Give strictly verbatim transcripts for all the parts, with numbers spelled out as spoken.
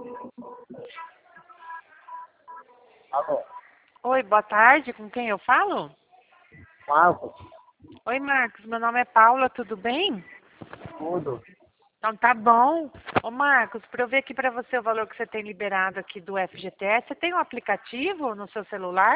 Alô, Oi, boa tarde. Com quem eu falo? Marcos, Oi, Marcos. Meu nome é Paula, tudo bem? tudo. Então tá bom. Ô, Marcos, para eu ver aqui para você o valor que você tem liberado aqui do F G T S, você tem um aplicativo no seu celular?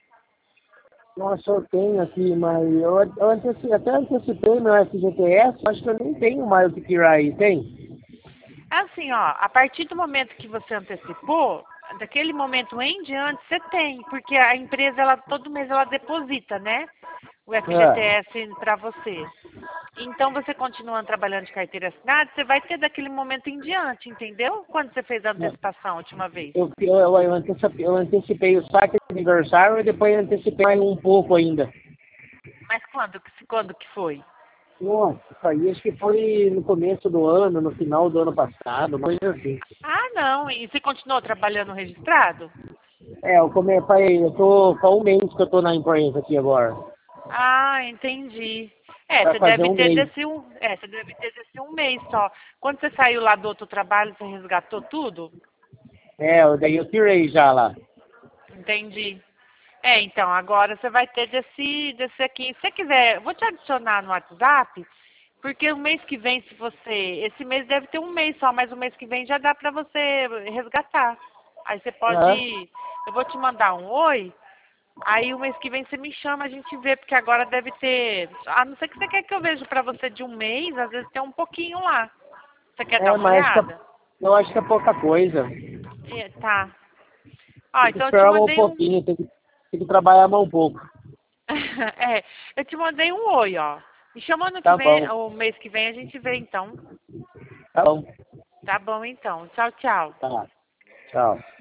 Nossa, eu tenho aqui, mas eu, eu anteci- até antecipei meu F G T S, acho que eu nem tenho mais o que tirar aí, tem? Assim, ó, a partir do momento que você antecipou, daquele momento em diante você tem, porque a empresa, ela todo mês ela deposita, né? O É. F G T S para você. Então, você continuando trabalhando de carteira assinada, você vai ter daquele momento em diante, entendeu? Quando você fez a antecipação a última vez. Eu, eu, eu, eu antecipei, eu antecipei o saque de aniversário e depois antecipei mais um pouco ainda. Mas quando, que- quando que foi? Nossa, isso aí acho que foi no começo do ano, no final do ano passado, uma coisa assim. Ah, não. E você continuou trabalhando registrado? É, eu comecei, eu tô há um mês que eu tô na empresa aqui agora. Ah, entendi. É, Vai você fazer deve um ter mês. desse um, é, você deve ter desse um mês só. Quando você saiu lá do outro trabalho, você resgatou tudo? É, eu- daí eu tirei já lá. Entendi. É, então, agora você vai ter desse, desse aqui. Se você quiser, eu vou te adicionar no WhatsApp, porque o mês que vem, se você. Esse mês deve ter um mês só, mas o mês que vem já dá pra você resgatar. Aí você Aham. pode. Eu vou te mandar um oi, aí o mês que vem você me chama, a gente vê, porque agora deve ter. A não ser que você quer que eu veja pra você de um mês, às vezes tem um pouquinho lá. Você quer dar É, uma mas acho que olhada? é- eu acho que é pouca coisa. É, tá. Ó, Tem que então eu te esperar mais um mandei um. pouquinho, tem que, tem que trabalhar mais um pouco. É, eu te mandei um oi, ó. Me chama ano que Tá vem, bom, o mês que vem a gente vê então. tá bom. Tá bom então. Tchau, tchau. Tá. Tchau.